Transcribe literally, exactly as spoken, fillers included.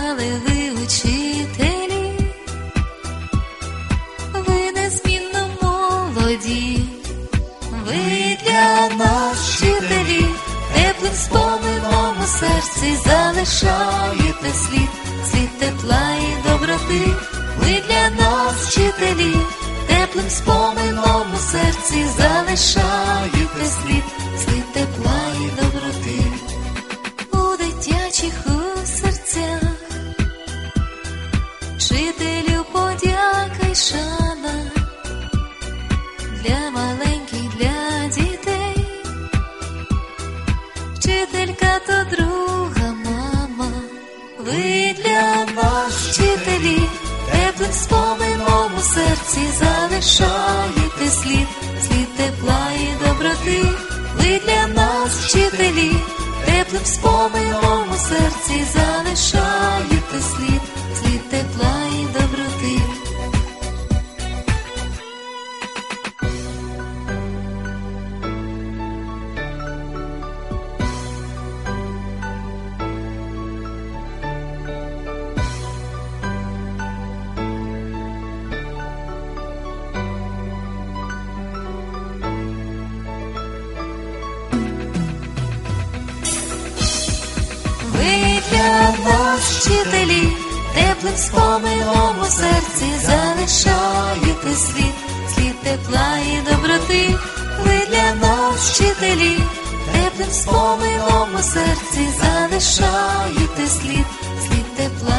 але ви учителі, ви незмінно молоді, ви для нас вчителі, теплим спомином у серці залишаєте слід, слід тепла і доброти. Ви для нас вчителі, теплим спомином у серці залишаєте слід, слід тепла і доброти. У дитячих у серцях вчителю подяка й шана, для маленьких, для дітей. Вчителька то друга мама, ви для нас вчителі, теплим спомином у серці залишаєте слід, слід тепла і доброти. Ви для нас вчителі, теплим спомином у серці залишаєте слід, слід тепла і доброти. Ви для нас вчителі, теплим спомином у серці залишаєте слід, слід тепла і доброти. Ви для нас вчителі, теплим спомином у серці залишаєте слід, слід тепла